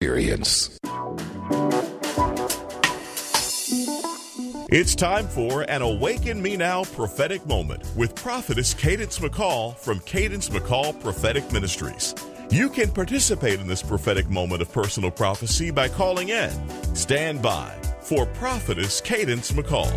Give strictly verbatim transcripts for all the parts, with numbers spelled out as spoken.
experience. It's time for an Awaken Me Now prophetic moment with prophetess Cadence McCall from Cadence McCall Prophetic Ministries. You can participate in this prophetic moment of personal prophecy by calling in. Stand by for prophetess Cadence McCall.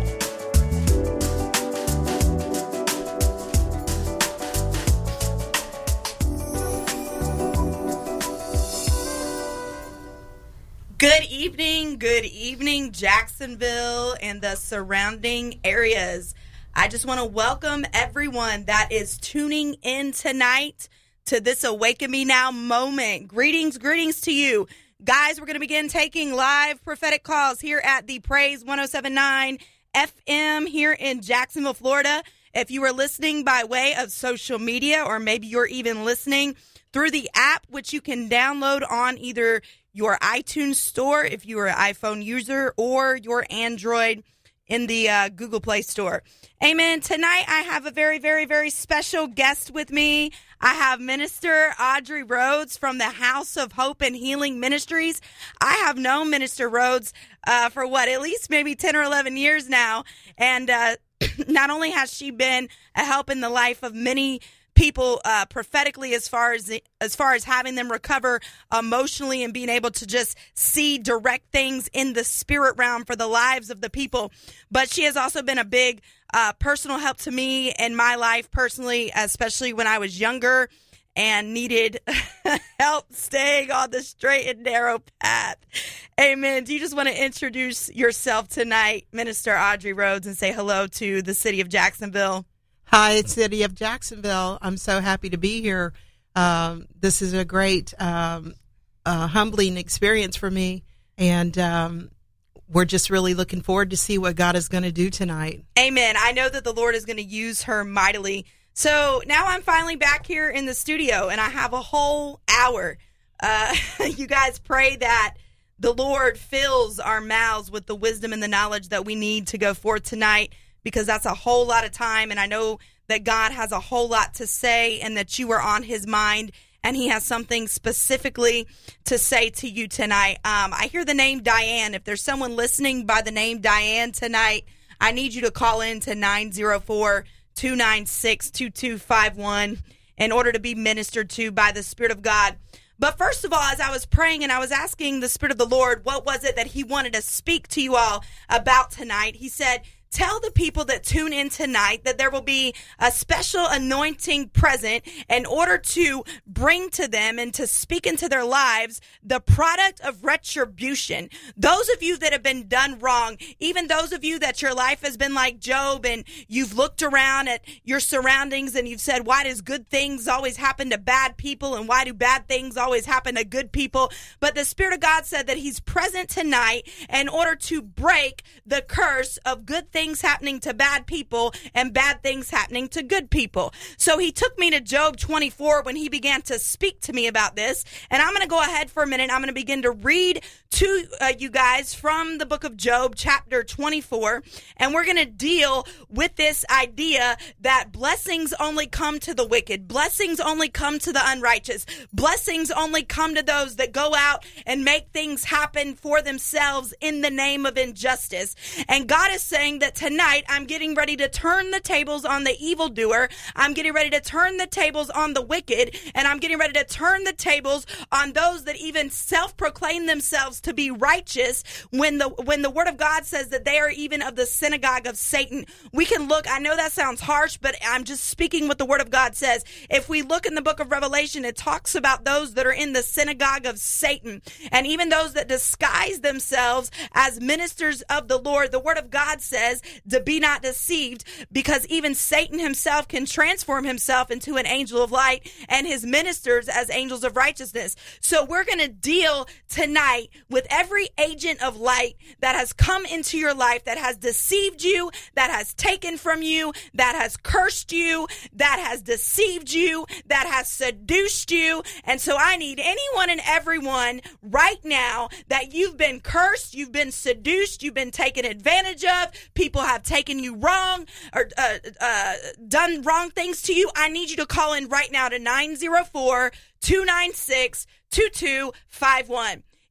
Good evening, good evening, Jacksonville and the surrounding areas. I just want to welcome everyone that is tuning in tonight to this Awaken Me Now moment. Greetings, greetings to you. Guys, we're going to begin taking live prophetic calls here at the Praise one oh seven point nine F M here in Jacksonville, Florida. If you are listening by way of social media, or maybe you're even listening through the app, which you can download on either your iTunes store if you are an iPhone user, or your Android in the uh, Google Play Store. Amen. Tonight I have a very, very, very special guest with me. I have Minister Audrey Rhodes from the House of Hope and Healing Ministries. I have known Minister Rhodes uh, for what, at least maybe ten or eleven years now. And uh, not only has she been a help in the life of many people uh, prophetically, as far as as far as having them recover emotionally and being able to just see direct things in the spirit realm for the lives of the people. But she has also been a big uh, personal help to me in my life personally, especially when I was younger and needed help staying on the straight and narrow path. Amen. Do you just want to introduce yourself tonight, Minister Audrey Rhodes, and say hello to the city of Jacksonville? Hi, it's City of Jacksonville. I'm so happy to be here. Um, this is a great, um, uh, humbling experience for me, and um, we're just really looking forward to see what God is going to do tonight. Amen. I know that the Lord is going to use her mightily. So now I'm finally back here in the studio, and I have a whole hour. Uh, you guys pray that the Lord fills our mouths with the wisdom and the knowledge that we need to go forth tonight, because that's a whole lot of time, and I know that God has a whole lot to say and that you are on his mind, and he has something specifically to say to you tonight. Um, I hear the name Diane. If there's someone listening by the name Diane tonight, I need you to call in to nine oh four, two nine six, two two five one in order to be ministered to by the Spirit of God. But first of all, as I was praying and I was asking the Spirit of the Lord, what was it that he wanted to speak to you all about tonight? He said, tell the people that tune in tonight that there will be a special anointing present in order to bring to them and to speak into their lives the product of retribution. Those of you that have been done wrong, even those of you that your life has been like Job and you've looked around at your surroundings and you've said, why does good things always happen to bad people, and why do bad things always happen to good people? But the Spirit of God said that he's present tonight in order to break the curse of good things happening to bad people and bad things happening to good people. So he took me to Job twenty-four when he began to speak to me about this. And I'm going to go ahead for a minute. I'm going to begin to read to uh, you guys from the book of Job, chapter twenty-four. And we're going to deal with this idea that blessings only come to the wicked. Blessings only come to the unrighteous. Blessings only come to those that go out and make things happen for themselves in the name of injustice. And God is saying that tonight I'm getting ready to turn the tables on the evildoer. I'm getting ready to turn the tables on the wicked, and I'm getting ready to turn the tables on those that even self-proclaim themselves to be righteous when the when the word of God says that they are even of the synagogue of Satan. We can look, I know that sounds harsh, but I'm just speaking what the word of God says. If we look in the book of Revelation, it talks about those that are in the synagogue of Satan, and even those that disguise themselves as ministers of the Lord. The word of God says to be not deceived, because even Satan himself can transform himself into an angel of light and his ministers as angels of righteousness. So we're going to deal tonight with every agent of light that has come into your life, that has deceived you, that has taken from you, that has cursed you, that has deceived you, that has seduced you. And so I need anyone and everyone right now that you've been cursed, you've been seduced, you've been taken advantage of, people have taken you wrong or uh, uh, done wrong things to you. I need you to call in right now to nine oh four, two nine six, two two five one.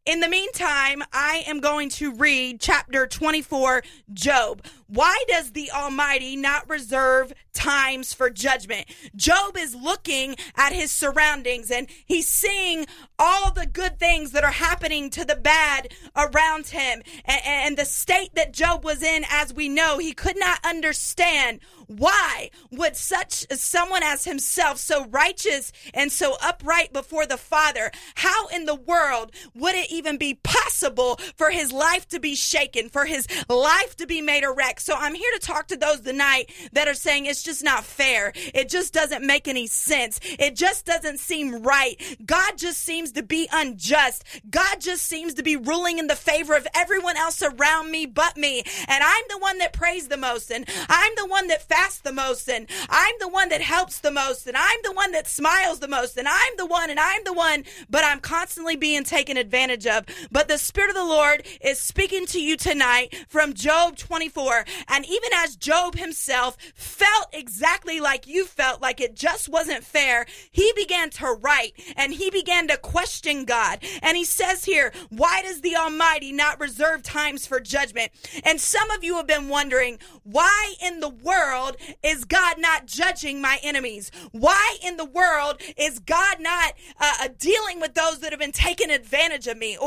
in the meantime, I am going to read chapter twenty-four, Job. Why does the Almighty not reserve times for judgment? Job is looking at his surroundings and he's seeing all the good things that are happening to the bad around him. And, and the state that Job was in, as we know, he could not understand why would such someone as himself, so righteous and so upright before the Father, how in the world would it even be possible for his life to be shaken, for his life to be made a wreck? So I'm here to talk to those tonight that are saying it's just not fair. It just doesn't make any sense. It just doesn't seem right. God just seems to be unjust. God just seems to be ruling in the favor of everyone else around me but me. And I'm the one that prays the most, and I'm the one that fasts the most, and I'm the one that helps the most, and I'm the one that smiles the most, and I'm the one, and I'm the one, but I'm constantly being taken advantage of. But the Spirit of the Lord is speaking to you tonight from Job twenty-four. And even as Job himself felt exactly like you felt, like it just wasn't fair, he began to write and he began to question God. And he says here, why does the Almighty not reserve times for judgment? And some of you have been wondering, why in the world is God not judging my enemies? Why in the world is God not uh, dealing with those that have been taking advantage of me?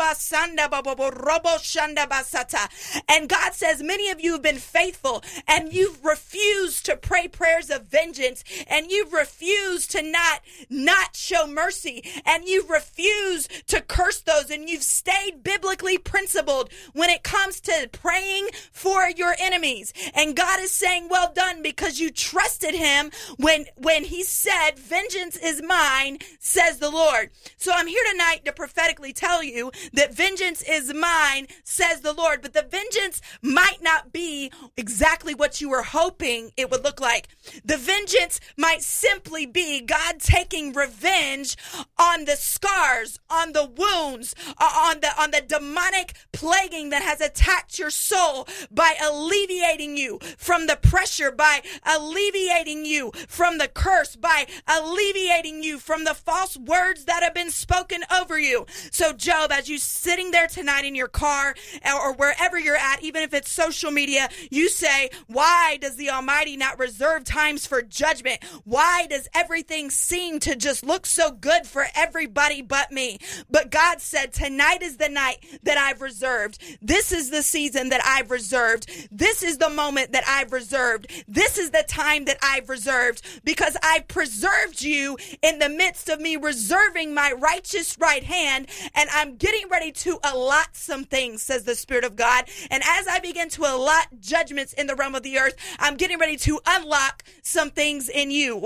And God says, many of you have been faithful and you've refused to pray prayers of vengeance, and you've refused to not not show mercy, and you've refused to curse those, and you've stayed biblically principled when it comes to praying for your enemies. And God is saying, well done, because you trusted him when when he said, vengeance is mine, says the Lord. So I'm here tonight to prophetically tell you that vengeance is mine, says the Lord. But the vengeance might not be exactly what you were hoping it would look like. The vengeance might simply be God taking revenge on the scars, on the wounds, on the on the demonic plaguing that has attacked your soul, by alleviating you from the pressure, by alleviating you from the curse, by alleviating you from the false words that have been spoken over you. So Job, as you sitting there tonight in your car or wherever you're at, even if it's social media, you say, why does the Almighty not reserve times for judgment? Why does everything seem to just look so good for everybody but me? But God said, tonight is the night that I've reserved. This is the season that I've reserved. This is the moment that I've reserved. This is the time that I've reserved, because I preserved you in the midst of me reserving my righteous right hand, and I'm getting ready to allot some things, says the Spirit of God. And as I begin to allot judgments in the realm of the earth, I'm getting ready to unlock some things in you.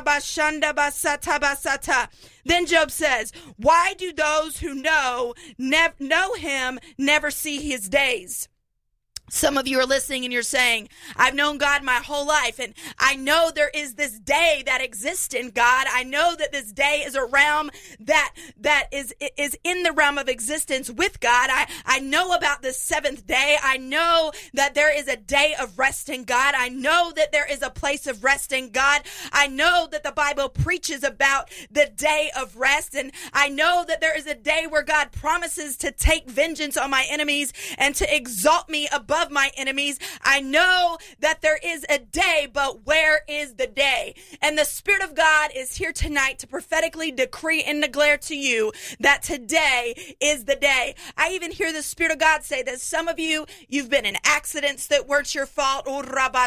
Then Job says, why do those who know nev- know him never see his days? Some of you are listening and you're saying, I've known God my whole life, and I know there is this day that exists in God. I know that this day is a realm that that is is in the realm of existence with God. I, I know about the seventh day. I know that there is a day of rest in God. I know that there is a place of rest in God. I know that the Bible preaches about the day of rest, and I know that there is a day where God promises to take vengeance on my enemies and to exalt me above Of my enemies. I know that there is a day, but where is the day? And the Spirit of God is here tonight to prophetically decree and declare to you that today is the day. I even hear the Spirit of God say that some of you, you've been in accidents that weren't your fault. I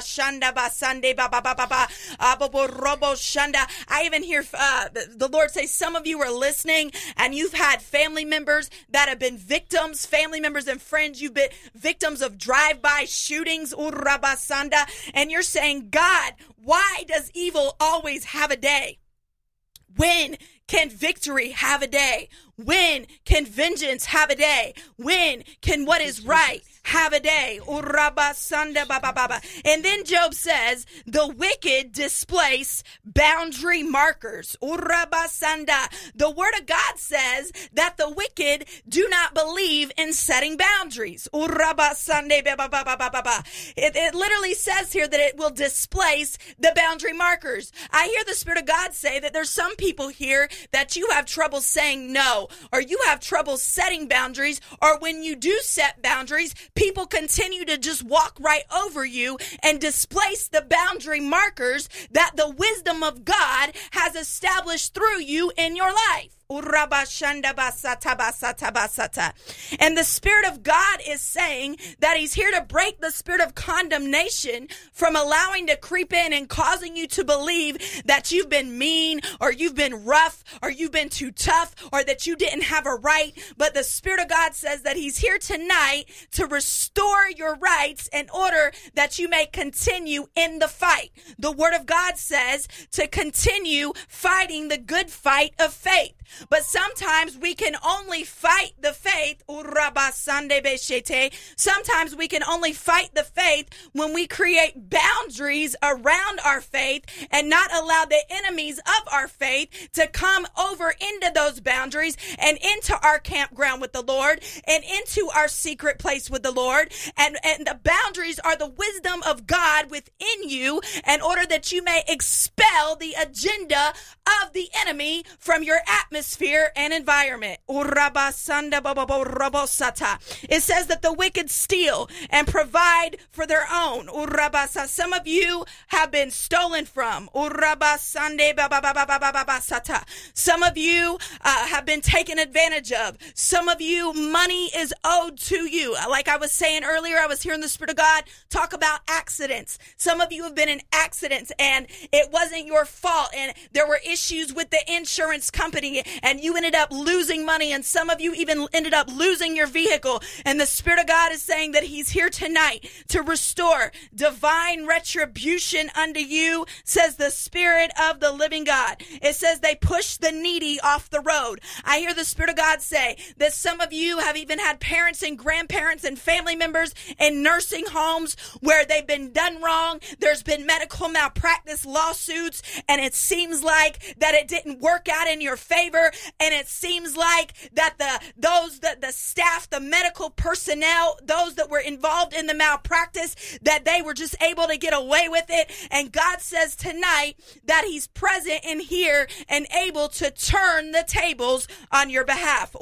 even hear uh, the Lord say some of you are listening and you've had family members that have been victims, family members and friends. You've been victims of drive-by shootings, and you're saying, God, why does evil always have a day? When can victory have a day? When can vengeance have a day? When can what is right have a day. And then Job says, the wicked displace boundary markers. The word of God says that the wicked do not believe in setting boundaries. It, it literally says here that it will displace the boundary markers. I hear the Spirit of God say that there's some people here that you have trouble saying no, or you have trouble setting boundaries, or when you do set boundaries, people continue to just walk right over you and displace the boundary markers that the wisdom of God has established through you in your life. And the Spirit of God is saying that he's here to break the spirit of condemnation from allowing to creep in and causing you to believe that you've been mean, or you've been rough, or you've been too tough, or that you didn't have a right. But the Spirit of God says that he's here tonight to restore your rights in order that you may continue in the fight. The Word of God says to continue fighting the good fight of faith. But sometimes we can only fight the faith. Sometimes we can only fight the faith when we create boundaries around our faith and not allow the enemies of our faith to come over into those boundaries and into our campground with the Lord and into our secret place with the Lord. And, and the boundaries are the wisdom of God within you in order that you may expel the agenda of the enemy from your atmosphere and environment. It says that the wicked steal and provide for their own. Some of you have been stolen from. Some of you uh, have been taken advantage of. Some of you, money is owed to you. Like I was saying earlier, I was hearing the Spirit of God talk about accidents. Some of you have been in accidents and it wasn't your fault, and there were issues with the insurance company and you ended up losing money, and some of you even ended up losing your vehicle. And the Spirit of God is saying that he's here tonight to restore divine retribution unto you, says the Spirit of the living God. It says they push the needy off the road. I hear the Spirit of God say that some of you have even had parents and grandparents and family members in nursing homes where they've been done wrong. There's been medical malpractice lawsuits, and it seems like that it didn't work out in your favor. And it seems like that the those that the staff, the medical personnel, those that were involved in the malpractice, that they were just able to get away with it. And God says tonight that he's present in here and able to turn the tables on your behalf.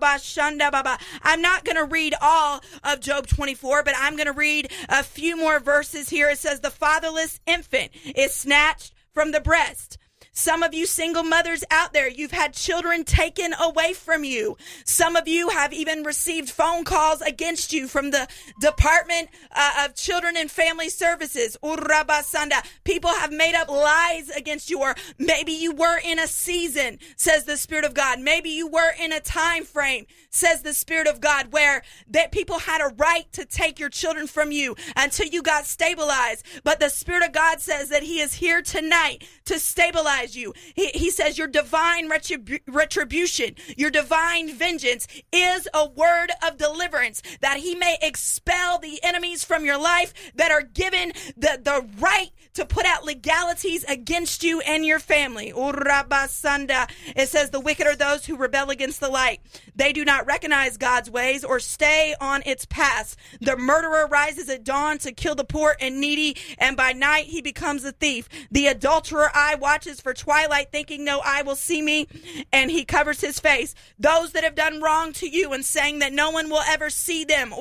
I'm not going to read all of Job twenty-four, but I'm going to read a few more verses here. It says the fatherless infant is snatched from the breast. Some of you single mothers out there, you've had children taken away from you. Some of you have even received phone calls against you from the Department uh, of Children and Family Services. People have made up lies against you, or maybe you were in a season, says the Spirit of God. Maybe you were in a time frame, says the Spirit of God, where that people had a right to take your children from you until you got stabilized. But the Spirit of God says that he is here tonight to stabilize you. He, he says your divine retribu- retribution, your divine vengeance is a word of deliverance, that he may expel the enemies from your life that are given the, the right to put out legalities against you and your family. It says the wicked are those who rebel against the light. They do not recognize God's ways or stay on its paths. The murderer rises at dawn to kill the poor and needy, and by night he becomes a thief. The adulterer eye watches for twilight, thinking no eye will see me, and he covers his face. Those that have done wrong to you and saying that no one will ever see them.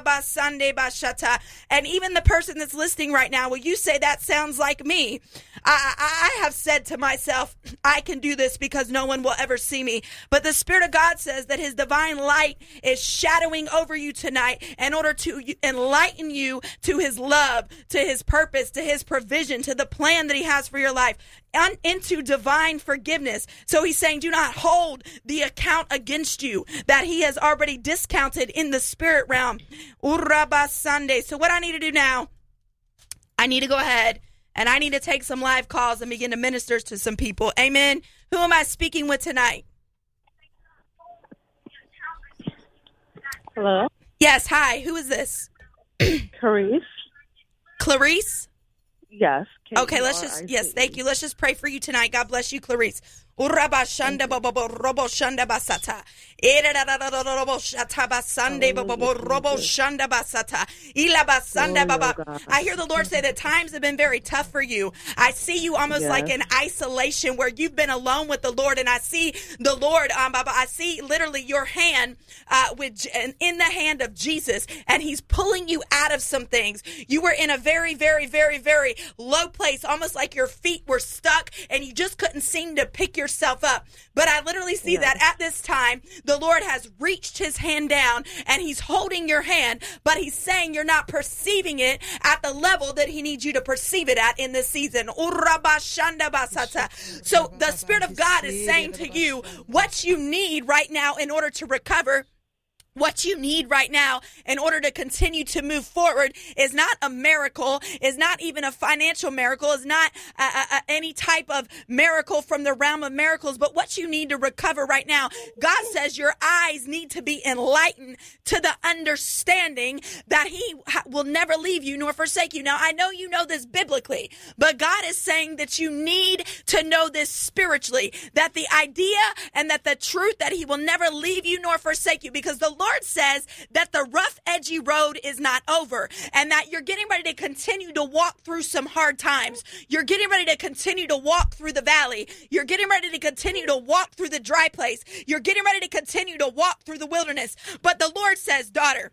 And even the person that's listening right now, will you say that sounds like me? I, I have said to myself, I can do this because no one will ever see me. But the Spirit of God says that his divine light is shadowing over you tonight in order to enlighten you to his love, to his purpose, to his provision, to the plan that he has for your life, and into divine forgiveness. So he's saying, do not hold the account against you that he has already discounted in the spirit realm. So what I need to do now, I need to go ahead and I need to take some live calls and begin to minister to some people. Amen. Who am I speaking with tonight? Hello? Yes. Hi. Who is this? Clarice. Clarice? Yes. Okay, let's just, yes, thank you. Let's just pray for you tonight. God bless you, Clarice. Urabashanda bobo robo shanda basata. Robo shata basande bobo robo shanda basata. Ila basanda baba. I hear the Lord say that times have been very tough for you. I see you almost yes. like in isolation where you've been alone with the Lord, and I see the Lord, um, Baba. I see literally your hand uh, with in the hand of Jesus, and He's pulling you out of some things. You were in a very, very, very, very low place, almost like your feet were stuck, and you just couldn't seem to pick your yourself up. But I literally see yes. that at this time, the Lord has reached His hand down and He's holding your hand, but He's saying you're not perceiving it at the level that He needs you to perceive it at in this season. So the Spirit of God is saying to you what you need right now in order to recover. What you need right now in order to continue to move forward is not a miracle, is not even a financial miracle, is not a, a, a, any type of miracle from the realm of miracles, but what you need to recover right now. God says your eyes need to be enlightened to the understanding that He ha- will never leave you nor forsake you. Now, I know you know this biblically, but God is saying that you need to know this spiritually, that the idea and that the truth that He will never leave you nor forsake you, because the Lord Lord says that the rough, edgy road is not over, and that you're getting ready to continue to walk through some hard times. You're getting ready to continue to walk through the valley. You're getting ready to continue to walk through the dry place. You're getting ready to continue to walk through the wilderness. But the Lord says, daughter,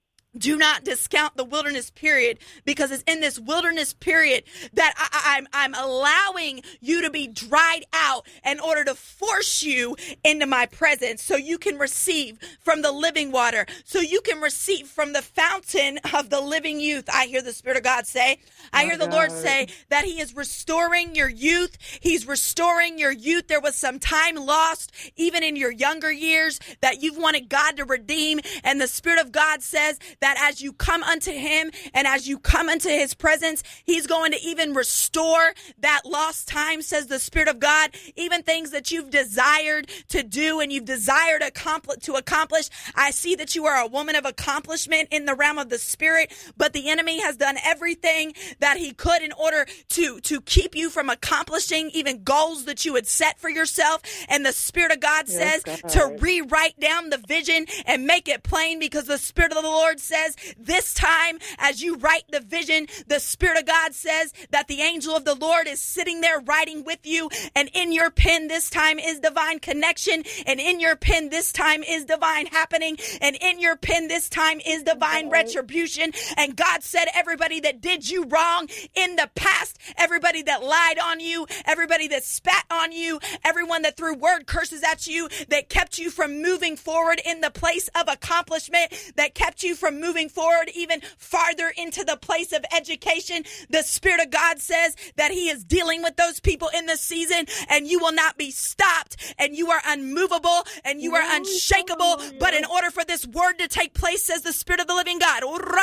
do not discount the wilderness period, because it's in this wilderness period that I, I'm, I'm allowing you to be dried out in order to force you into my presence so you can receive from the living water, so you can receive from the fountain of the living youth. I hear the Spirit of God say, I hear the Lord say that He is restoring your youth. He's restoring your youth. There was some time lost, even in your younger years, that you've wanted God to redeem. And the Spirit of God says that as you come unto Him and as you come into His presence, He's going to even restore that lost time, says the Spirit of God. Even things that you've desired to do and you've desired to accomplish. I see that you are a woman of accomplishment in the realm of the Spirit, but the enemy has done everything that he could in order to, to keep you from accomplishing even goals that you had set for yourself. And the Spirit of God yes, says God. to rewrite down the vision and make it plain, because the Spirit of the Lord says this time, as you write the vision, the Spirit of God says that the angel of the Lord is sitting there writing with you, and in your pen this time is divine connection, and in your pen this time is divine happening, and in your pen this time is divine retribution. And God said everybody that did you wrong in the past, everybody that lied on you, everybody that spat on you, everyone that threw word curses at you, that kept you from moving forward in the place of accomplishment, that kept you from moving forward even farther into the place of education, the Spirit of God says that He is dealing with those people in this season, and you will not be stopped, and you are unmovable, and you are unshakable. But in order for this word to take place, says the Spirit of the living God,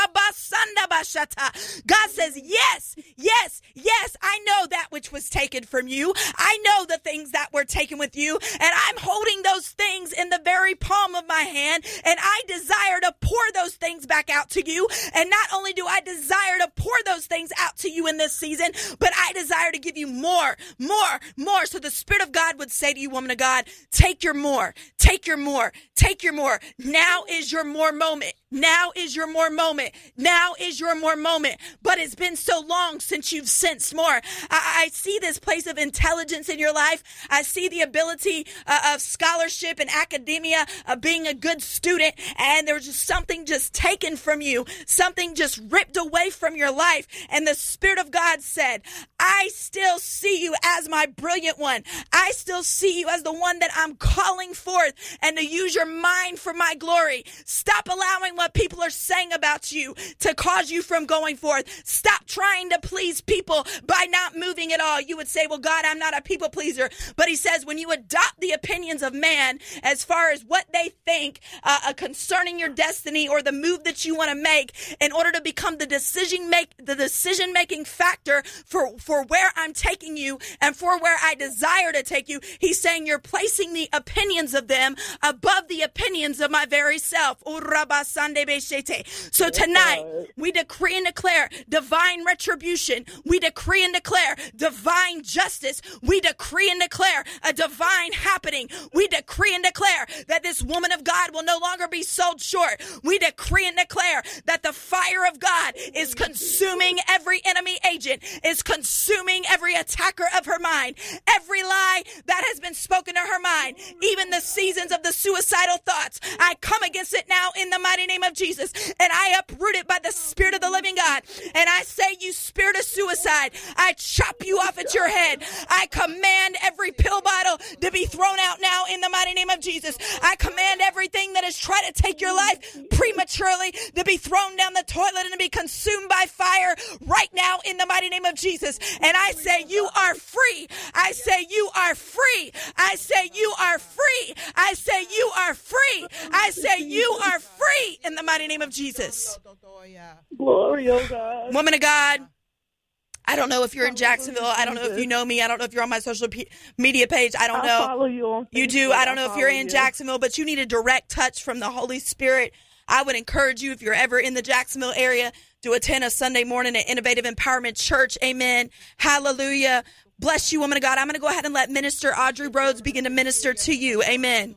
God says, yes, yes, yes, I know that which was taken from you. I know the things that were taken with you, and I'm holding those things in the very palm of my hand, and I desire to pour those things back out to you. And not only do I desire to pour those things out to you in this season, but I desire to give you more, more, more. So the Spirit of God would say to you, woman of God, take your more, take your more, take your more. Now is your more moment. Now is your more moment. Now is your more moment. But it's been so long since you've sensed more. I, I see this place of intelligence in your life. I see the ability uh, of scholarship and academia, of being a good student. And there's just something just taken from you, something just ripped away from your life. And the Spirit of God said, I still see you as my brilliant one. I still see you as the one that I'm calling forth, and to use your mind for my glory. Stop allowing what people are saying about you to cause you from going forth. Stop trying to please people by not moving at all. You would say, well, God, I'm not a people pleaser. But He says when you adopt the opinions of man as far as what they think uh, concerning your destiny or the move move that you want to make in order to become the decision make the decision making factor for, for where I'm taking you and for where I desire to take you. He's saying you're placing the opinions of them above the opinions of my very self. So tonight, we decree and declare divine retribution. We decree and declare divine justice. We decree and declare a divine happening. We decree and declare that this woman of God will no longer be sold short. We decree and declare that the fire of God is consuming every enemy agent, is consuming every attacker of her mind, every lie that has been spoken to her mind, even the seasons of the suicidal thoughts. I come against it now in the mighty name of Jesus, and I uproot it by the Spirit of the living God. And I say, you spirit of suicide, I chop you off at your head. I command every pill bottle to be thrown out now in the mighty name of Jesus. I command everything that has tried to take your life prematurely to be thrown down the toilet and to be consumed by fire right now in the mighty name of Jesus. And I say, you are free. I say, you are free. I say, you are free. I say, you are free. I say, you are free in the mighty name of Jesus. Glory, oh God. Woman of God, I don't know if you're in Jacksonville. I don't know if you know me. I don't know if you're on my social p- media page. I don't I know. follow you on You do. Facebook. I don't know I if you're follow in you. Jacksonville, but you need a direct touch from the Holy Spirit. I would encourage you, if you're ever in the Jacksonville area, to attend a Sunday morning at Innovative Empowerment Church. Amen. Hallelujah. Bless you, woman of God. I'm going to go ahead and let Minister Audrey Rhodes begin to minister to you. Amen.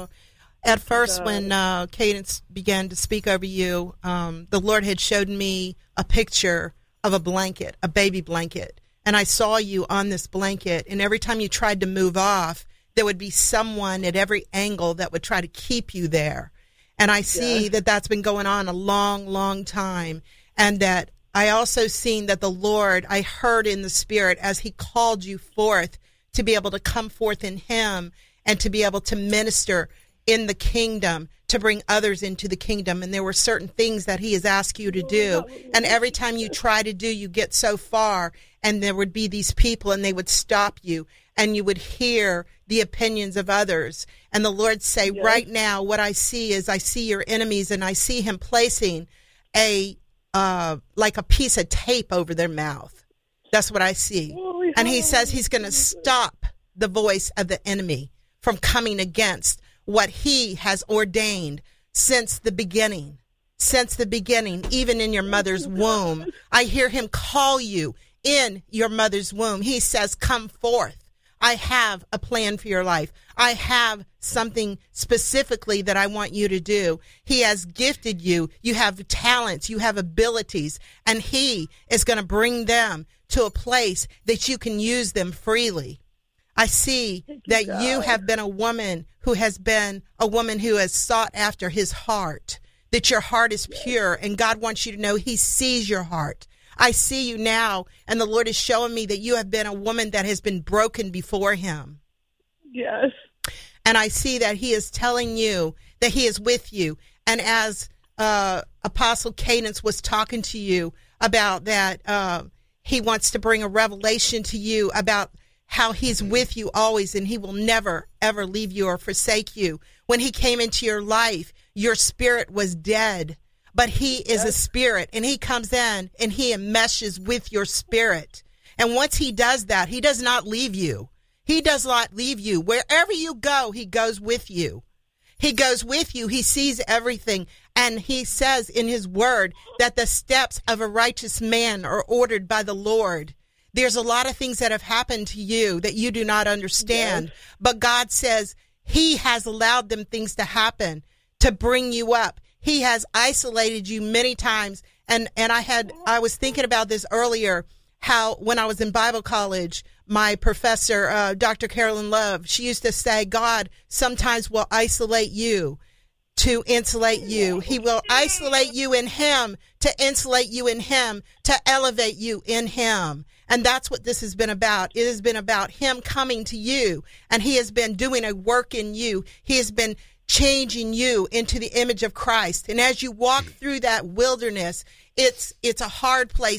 At first, when uh, Cadence began to speak over you, um, the Lord had showed me a picture of a blanket, a baby blanket. And I saw you on this blanket, and every time you tried to move off, there would be someone at every angle that would try to keep you there. And I see yeah. that that's been going on a long, long time. And that I also seen that the Lord, I heard in the Spirit as he called you forth to be able to come forth in him and to be able to minister in the kingdom, to bring others into the kingdom. And there were certain things that he has asked you to do. And every time you try to do, you get so far, and there would be these people and they would stop you, and you would hear the opinions of others. And the Lord say, yes. right now, what I see is I see your enemies, and I see him placing a, uh, like a piece of tape over their mouth. That's what I see. And he says he's going to stop the voice of the enemy from coming against what he has ordained since the beginning, since the beginning, even in your mother's womb. I hear him call you in your mother's womb. He says, come forth. I have a plan for your life. I have something specifically that I want you to do. He has gifted you. You have talents. You have abilities, and he is going to bring them to a place that you can use them freely. I see that you have been a woman who has been a woman who has sought after his heart, that your heart is pure, and God wants you to know he sees your heart. I see you now, and the Lord is showing me that you have been a woman that has been broken before him. Yes. And I see that he is telling you that he is with you. And as uh, Apostle Cadence was talking to you about that, uh, he wants to bring a revelation to you about how he's with you always, and he will never, ever leave you or forsake you. When he came into your life, your spirit was dead, but he is a spirit, and he comes in and he meshes with your spirit. And once he does that, he does not leave you. He does not leave you. Wherever you go, he goes with you. He goes with you. He sees everything. And he says in his word that the steps of a righteous man are ordered by the Lord. There's a lot of things that have happened to you that you do not understand. Yes. But God says he has allowed them things to happen to bring you up. He has isolated you many times. And, and I had, I was thinking about this earlier, how when I was in Bible college, my professor, uh, Doctor Carolyn Love, she used to say, God sometimes will isolate you to insulate you. He will isolate you in him to insulate you in him, to elevate you in him. And that's what this has been about. It has been about him coming to you, and he has been doing a work in you. He has been changing you into the image of Christ. And as you walk through that wilderness, it's it's a hard place,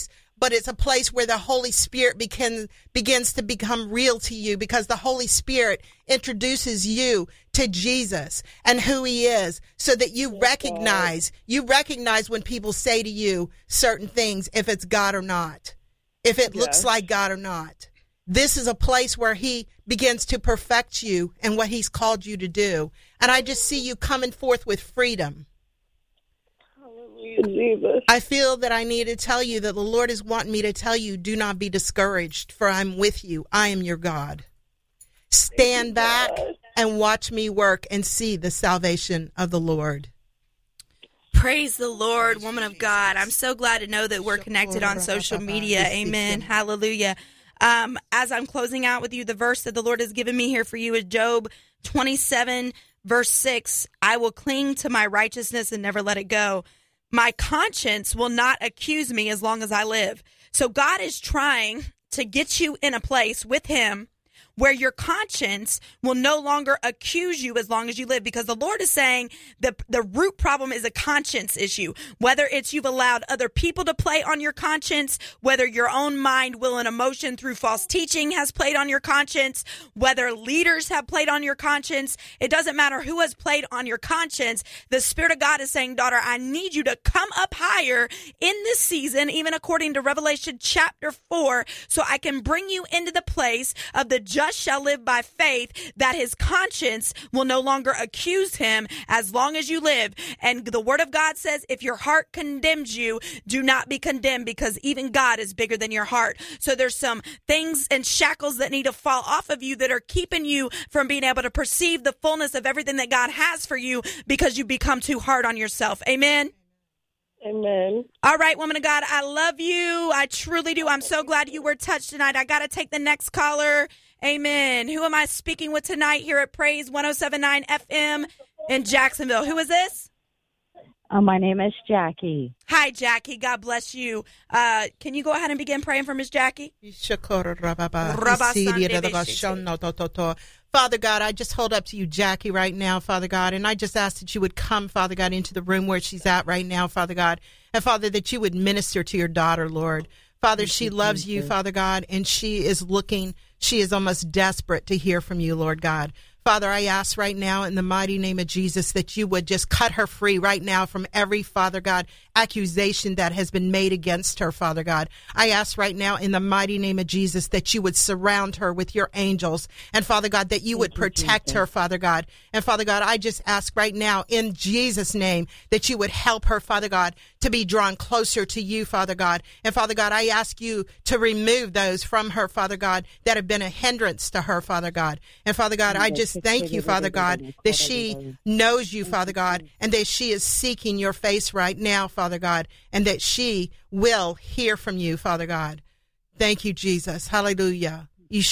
but it's a place where the Holy Spirit begin, begins to become real to you, because the Holy Spirit introduces you to Jesus and who he is, so that you recognize, you recognize when people say to you certain things, if it's God or not, if it looks Yes. like God or not. This is a place where he begins to perfect you and what he's called you to do. And I just see you coming forth with freedom. Hallelujah, Jesus. I feel that I need to tell you that the Lord is wanting me to tell you, do not be discouraged, for I'm with you. I am your God. Stand back and watch me work and see the salvation of the Lord. Praise the Lord, woman of God. I'm so glad to know that we're connected on social media. Amen. Hallelujah. Um, as I'm closing out with you, the verse that the Lord has given me here for you is Job twenty-seven, verse six. I will cling to my righteousness and never let it go. My conscience will not accuse me as long as I live. So God is trying to get you in a place with him where your conscience will no longer accuse you as long as you live, because the Lord is saying the the root problem is a conscience issue. Whether it's you've allowed other people to play on your conscience, whether your own mind, will, and emotion through false teaching has played on your conscience, whether leaders have played on your conscience, it doesn't matter who has played on your conscience. The Spirit of God is saying, daughter, I need you to come up higher in this season, even according to Revelation chapter four, so I can bring you into the place of the just shall live by faith, that his conscience will no longer accuse him as long as you live. And the word of God says, if your heart condemns you, do not be condemned, because even God is bigger than your heart. So there's some things and shackles that need to fall off of you that are keeping you from being able to perceive the fullness of everything that God has for you, because you become too hard on yourself. Amen. Amen. All right, woman of God, I love you. I truly do. I'm so glad you were touched tonight. I got to take the next caller. Amen. Who am I speaking with tonight here at Praise one oh seven point nine F M in Jacksonville? Who is this? Uh, my name is Jackie. Hi, Jackie. God bless you. Uh, can you go ahead and begin praying for Miss Jackie? Father God, I just hold up to you, Jackie, right now, Father God, and I just ask that you would come, Father God, into the room where she's at right now, Father God, and Father, that you would minister to your daughter, Lord. Father, she loves you, Father God, and she is looking, she is almost desperate to hear from you, Lord God. Father, I ask right now in the mighty name of Jesus that you would just cut her free right now from every, Father God, accusation that has been made against her, Father God. I ask right now in the mighty name of Jesus that you would surround her with your angels, and Father God, that you would protect her, Father God. And Father God, I just ask right now in Jesus' name that you would help her, Father God, to be drawn closer to you, Father God. And Father God, I ask you to remove those from her, Father God, that have been a hindrance to her, Father God. And Father God, I just thank you, Father God, that she knows you, Father God, and that she is seeking your face right now, Father God, and that she will hear from you, Father God. Thank you, Jesus. Hallelujah. Woman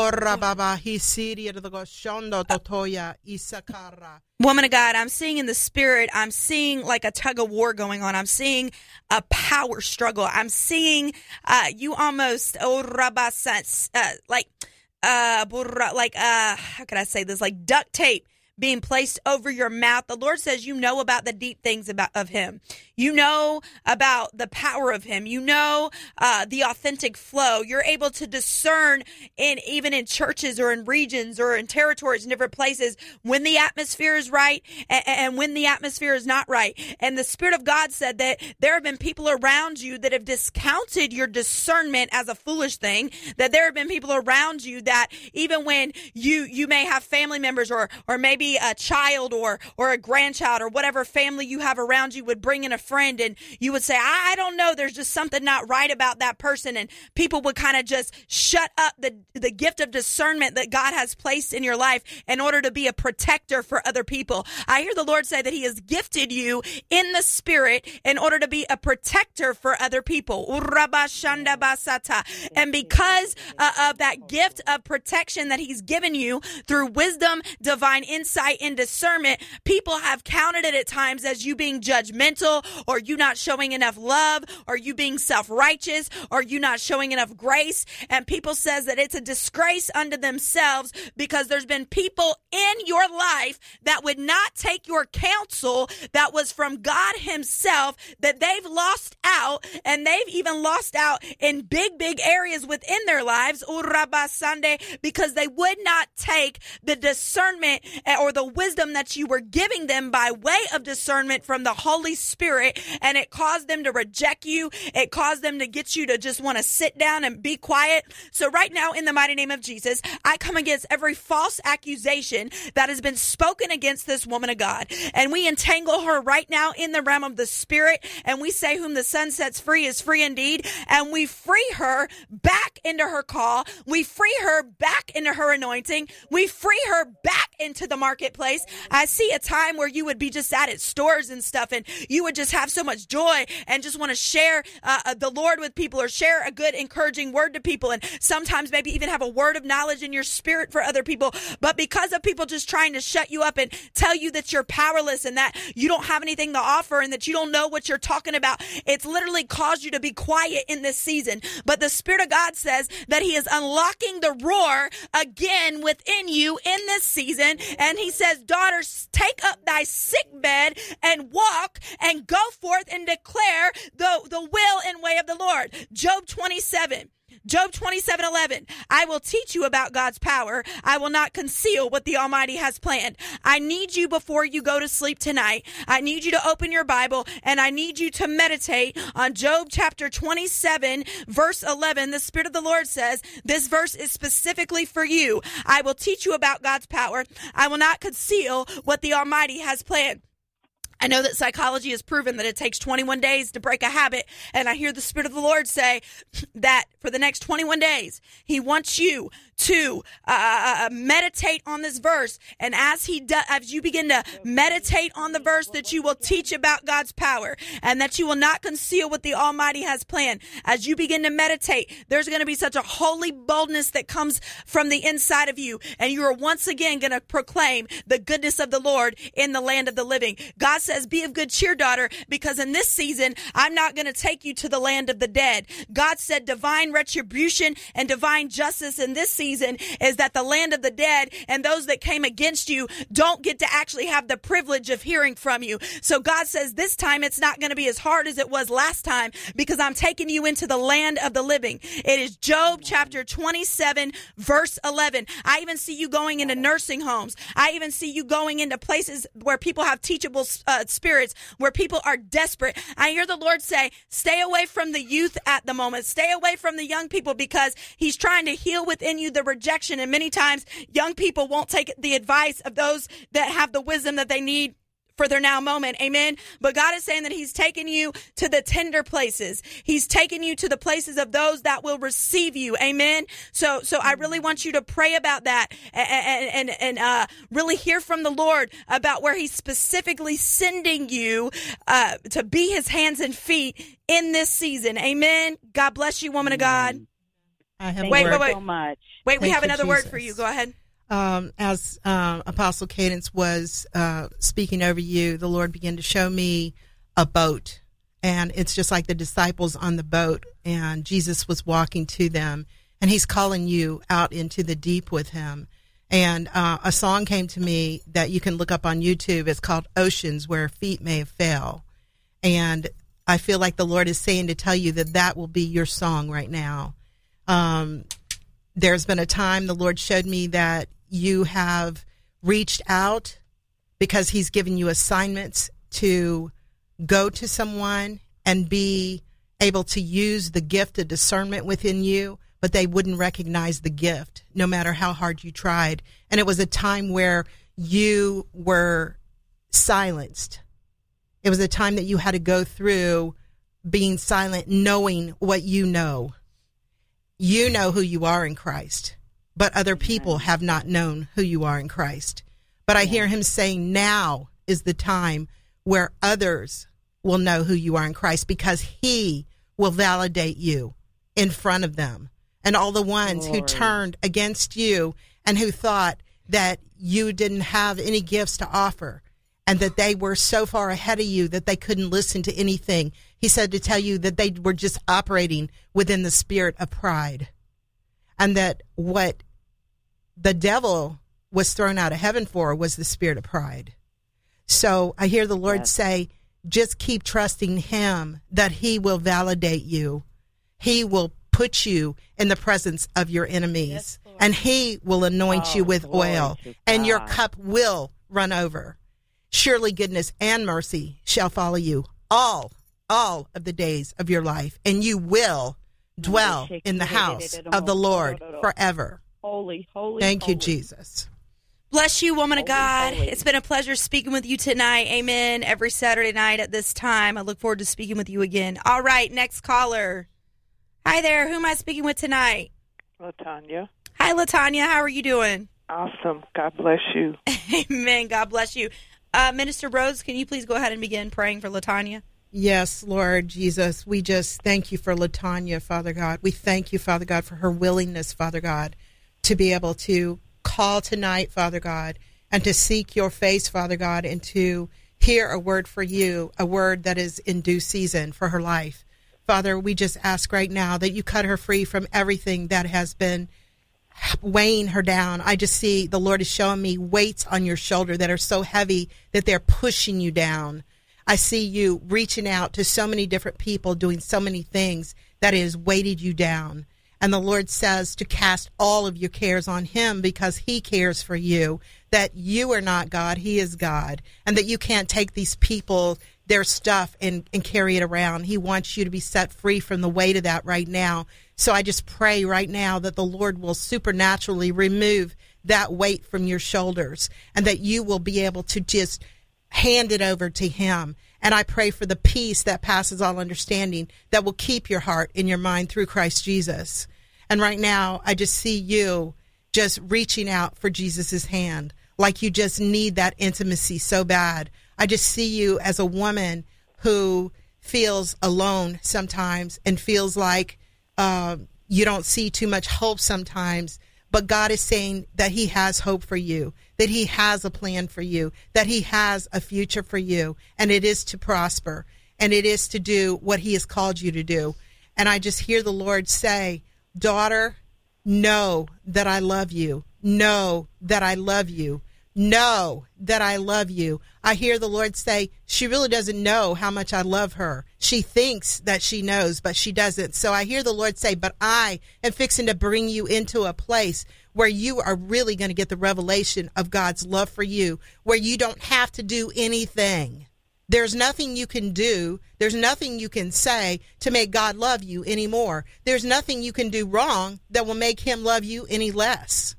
of God, I'm seeing in the spirit, I'm seeing like a tug of war going on. I'm seeing a power struggle. I'm seeing uh, you almost, oh, rabasans, uh, like, uh, like, uh, how can I say this? Like duct tape being placed over your mouth. The Lord says you know about the deep things about of him. You know about the power of him. You know uh, the authentic flow. You're able to discern in even in churches or in regions or in territories in different places when the atmosphere is right and, and when the atmosphere is not right. And the Spirit of God said that there have been people around you that have discounted your discernment as a foolish thing, that there have been people around you that even when you you may have family members or or maybe a child or or a grandchild or whatever family you have around you would bring in a friend, and you would say, I, I don't know, there's just something not right about that person, and people would kind of just shut up the the gift of discernment that God has placed in your life in order to be a protector for other people. I hear the Lord say that he has gifted you in the spirit in order to be a protector for other people. And because uh, of that gift of protection that he's given you through wisdom, divine insight, insight and discernment, people have counted it at times as you being judgmental, or you not showing enough love, or you being self-righteous, or you not showing enough grace. And people says that it's a disgrace unto themselves because there's been people in your life that would not take your counsel that was from God himself, that they've lost out, and they've even lost out in big, big areas within their lives, because they would not take the discernment or the wisdom that you were giving them by way of discernment from the Holy Spirit, and it caused them to reject you. It caused them to get you to just want to sit down and be quiet. So right now, in the mighty name of Jesus, I come against every false accusation that has been spoken against this woman of God, and we entangle her right now in the realm of the Spirit, and we say whom the Son sets free is free indeed, and we free her back into her call. We free her back into her anointing. We free her back into the marketplace. I see a time where you would be just at at stores and stuff, and you would just have so much joy and just want to share uh, the Lord with people, or share a good encouraging word to people, and sometimes maybe even have a word of knowledge in your spirit for other people. But because of people just trying to shut you up and tell you that you're powerless and that you don't have anything to offer and that you don't know what you're talking about, it's literally caused you to be quiet in this season. But the Spirit of God says that he is unlocking the roar again within you in this season. And he says, daughter, take up thy sick bed and walk and go forth and declare the, the will and way of the Lord. Job twenty-seven. Job twenty-seven eleven. I will teach you about God's power. I will not conceal what the Almighty has planned. I need you before you go to sleep tonight. I need you to open your Bible, and I need you to meditate on Job chapter twenty-seven, verse eleven. The Spirit of the Lord says this verse is specifically for you. I will teach you about God's power. I will not conceal what the Almighty has planned. I know that psychology has proven that it takes twenty-one days to break a habit. And I hear the Spirit of the Lord say that for the next twenty-one days, he wants you to uh, meditate on this verse. And as he does, as you begin to meditate on the verse, that you will teach about God's power, and that you will not conceal what the Almighty has planned. As you begin to meditate, there's going to be such a holy boldness that comes from the inside of you. And you are once again going to proclaim the goodness of the Lord in the land of the living. God says, be of good cheer, daughter, because in this season, I'm not going to take you to the land of the dead. God said divine retribution and divine justice in this season is that the land of the dead and those that came against you don't get to actually have the privilege of hearing from you. So God says this time it's not going to be as hard as it was last time, because I'm taking you into the land of the living. It is Job chapter twenty-seven, verse eleven. I even see you going into nursing homes. I even see you going into places where people have teachable uh, spirits, where people are desperate. I hear the Lord say, stay away from the youth at the moment. Stay away from the young people, because he's trying to heal within you the rejection. And many times young people won't take the advice of those that have the wisdom that they need for their now moment. Amen. But God is saying that he's taking you to the tender places. He's taking you to the places of those that will receive you. Amen. So, so I really want you to pray about that, and, and, and, uh, really hear from the Lord about where he's specifically sending you, uh, to be his hands and feet in this season. Amen. God bless you, woman of God. I have Thank wait, you wait, wait. so much. Wait, we Thank have you, another word Jesus. for you. Go ahead. Um, as uh, Apostle Cadence was uh, speaking over you, the Lord began to show me a boat. And it's just like the disciples on the boat, and Jesus was walking to them, and he's calling you out into the deep with him. And uh, a song came to me that you can look up on YouTube. It's called Oceans Where Feet May Fail. And I feel like the Lord is saying to tell you that that will be your song right now. Um, there's been a time the Lord showed me that you have reached out because he's given you assignments to go to someone and be able to use the gift of discernment within you, but they wouldn't recognize the gift no matter how hard you tried. And it was a time where you were silenced. It was a time that you had to go through being silent, knowing what you know. You know who you are in Christ, but other people have not known who you are in Christ. But I hear him saying now is the time where others will know who you are in Christ, because he will validate you in front of them. And all the ones Lord. who turned against you and who thought that you didn't have any gifts to offer and that they were so far ahead of you that they couldn't listen to anything. He said to tell you that they were just operating within the spirit of pride, and that what the devil was thrown out of heaven for was the spirit of pride. So I hear the Lord yes. say, just keep trusting him that he will validate you. He will put you in the presence of your enemies, yes, and he will anoint oh, you with oil, and your cup will run over. Surely goodness and mercy shall follow you all, all of the days of your life, and you will dwell in the house of the Lord forever. Holy, holy, Thank holy. you, Jesus. Bless you, woman of God. Holy. It's been a pleasure speaking with you tonight. Amen. Every Saturday night at this time. I look forward to speaking with you again. All right, next caller. Hi there. Who am I speaking with tonight? LaTanya. Hi, LaTanya. How are you doing? Awesome. God bless you. Amen. God bless you. Uh, Minister Rose, can you please go ahead and begin praying for LaTanya? Yes, Lord Jesus, we just thank you for LaTanya, Father God. We thank you, Father God, for her willingness, Father God, to be able to call tonight, Father God, and to seek your face, Father God, and to hear a word for you, a word that is in due season for her life. Father, we just ask right now that you cut her free from everything that has been weighing her down. I just see the Lord is showing me weights on your shoulder that are so heavy that they're pushing you down. I see you reaching out to so many different people, doing so many things that has weighted you down. And the Lord says to cast all of your cares on him because he cares for you, that you are not God, he is God, and that you can't take these people, their stuff, and, and carry it around. He wants you to be set free from the weight of that right now. So I just pray right now that the Lord will supernaturally remove that weight from your shoulders and that you will be able to just hand it over to him. And I pray for the peace that passes all understanding that will keep your heart and your mind through Christ Jesus. And right now, I just see you just reaching out for Jesus's hand, like you just need that intimacy so bad. I just see you as a woman who feels alone sometimes and feels like uh, you don't see too much hope sometimes. But God is saying that he has hope for you, that he has a plan for you, that he has a future for you, and it is to prosper, and it is to do what he has called you to do. And I just hear the Lord say, daughter, know that I love you. Know that I love you. Know that I love you. I hear the Lord say, she really doesn't know how much I love her. She thinks that she knows, but she doesn't. So I hear the Lord say, but I am fixing to bring you into a place where you are really going to get the revelation of God's love for you, where you don't have to do anything. There's nothing you can do. There's nothing you can say to make God love you anymore. There's nothing you can do wrong that will make him love you any less.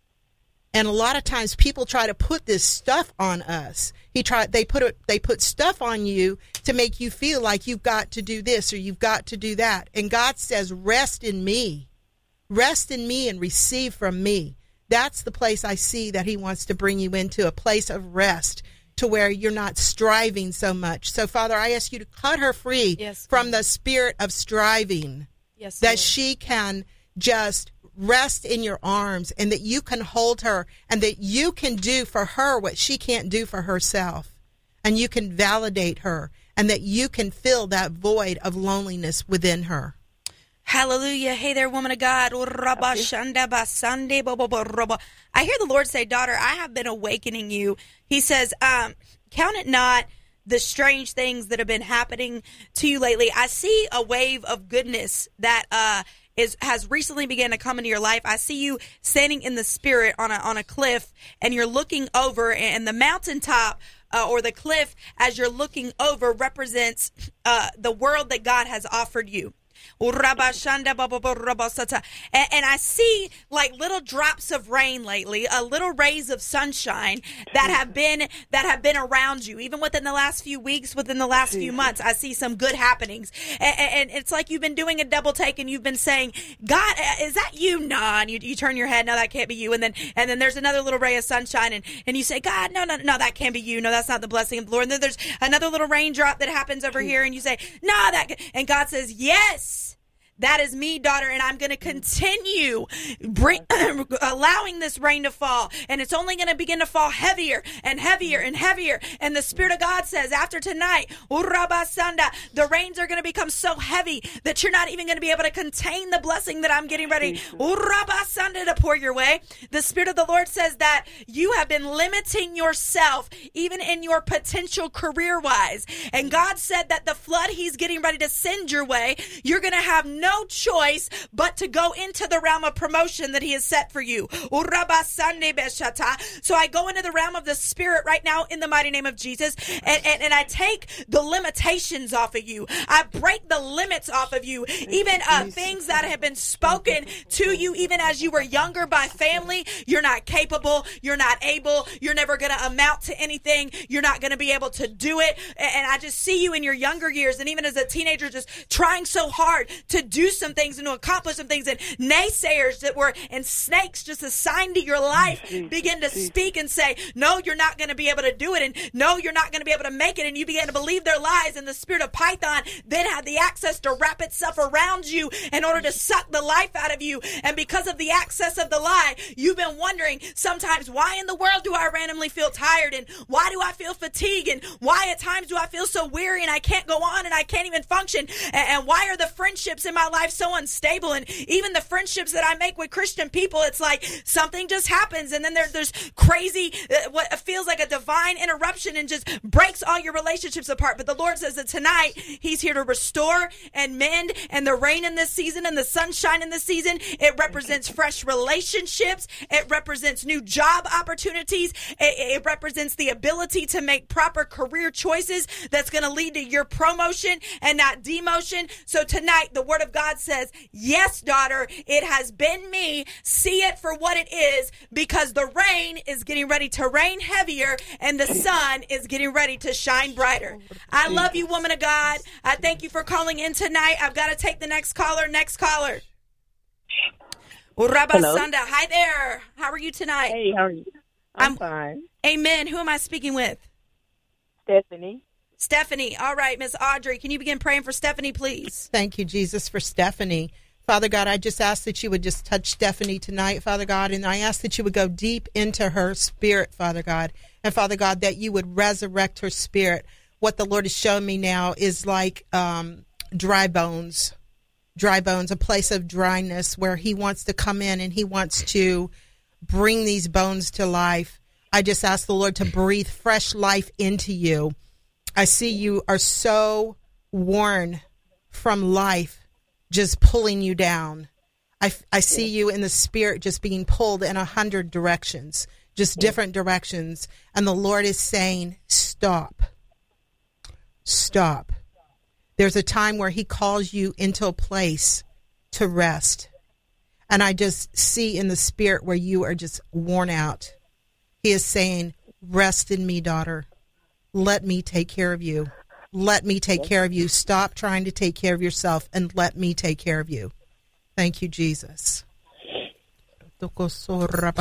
And a lot of times people try to put this stuff on us. He tried, they put it, they put stuff on you to make you feel like you've got to do this or you've got to do that. And God says, rest in me. Rest in me and receive from me. That's the place I see that he wants to bring you into, a place of rest to where you're not striving so much. So, Father, I ask you to cut her free yes, from the spirit of striving, yes, that Lord. she can just rest in your arms and that you can hold her and that you can do for her what she can't do for herself. And you can validate her and that you can fill that void of loneliness within her. Hallelujah. Hey there, woman of God. I hear the Lord say, daughter, I have been awakening you. He says, um, count it not the strange things that have been happening to you lately. I see a wave of goodness that uh, is has recently begun to come into your life. I see you standing in the spirit on a on a cliff, and you're looking over, and the mountaintop uh, or the cliff, as you're looking over, represents uh, the world that God has offered you. And, and I see like little drops of rain lately, uh, little rays of sunshine that have been that have been around you, even within the last few weeks, within the last few months. I see some good happenings, and, and it's like you've been doing a double take, and you've been saying, "God, is that you?" No, and you, you turn your head, "No, that can't be you." And then and then there's another little ray of sunshine, and, and you say, "God, no, no, no, that can't be you. No, that's not the blessing of the Lord." And then there's another little raindrop that happens over here, and you say, "No, that," and God says, "Yes. That is me, daughter, and I'm going to continue bring, allowing this rain to fall, and it's only going to begin to fall heavier and heavier and heavier. And the Spirit of God says, after tonight, the rains are going to become so heavy that you're not even going to be able to contain the blessing that I'm getting ready to pour your way. The Spirit of the Lord says that you have been limiting yourself, even in your potential career-wise. And God said that the flood He's getting ready to send your way, you're going to have no No choice but to go into the realm of promotion that He has set for you. So I go into the realm of the Spirit right now in the mighty name of Jesus, and, and, and I take the limitations off of you. I break the limits off of you. Even uh, things that have been spoken to you even as you were younger by family. You're not capable. You're not able. You're never going to amount to anything. You're not going to be able to do it. And I just see you in your younger years, and even as a teenager, just trying so hard to do some things and to accomplish some things, and naysayers that were and snakes just assigned to your life begin to speak and say, no, you're not going to be able to do it, and no, you're not going to be able to make it, and you began to believe their lies, and the spirit of Python then had the access to wrap itself around you in order to suck the life out of you. And because of the access of the lie, you've been wondering sometimes, why in the world do I randomly feel tired, and why do I feel fatigue, and why at times do I feel so weary and I can't go on and I can't even function, and, and why are the friendships in my life so unstable? And even the friendships that I make with Christian people, it's like something just happens, and then there, there's crazy, uh, what feels like a divine interruption, and just breaks all your relationships apart. But the Lord says that tonight He's here to restore and mend, and the rain in this season and the sunshine in this season, it represents fresh relationships, it represents new job opportunities, it, it represents the ability to make proper career choices that's going to lead to your promotion and not demotion. So tonight the Word of God says, yes, daughter, it has been me. See it for what it is, because the rain is getting ready to rain heavier and the sun is getting ready to shine brighter. I love you, woman of God. I thank you for calling in tonight. I've got to take the next caller. Next caller. Hello. Hi there. How are you tonight? Hey, how are you? I'm, I'm fine. Amen. Who am I speaking with? Stephanie. Stephanie. All right, Miss Audrey, can you begin praying for Stephanie, please? Thank you, Jesus, for Stephanie. Father God, I just ask that you would just touch Stephanie tonight, Father God, and I ask that you would go deep into her spirit, Father God, and Father God, that you would resurrect her spirit. What the Lord has shown me now is like um, dry bones, dry bones, a place of dryness where He wants to come in and He wants to bring these bones to life. I just ask the Lord to breathe fresh life into you. I see you are so worn from life, just pulling you down. I, I see you in the spirit just being pulled in a hundred directions, just different directions. And the Lord is saying, stop, stop. There's a time where He calls you into a place to rest. And I just see in the spirit where you are just worn out. He is saying, rest in me, daughter. Let me take care of you. Let me take care of you. Stop trying to take care of yourself and let me take care of you. Thank you, Jesus. Father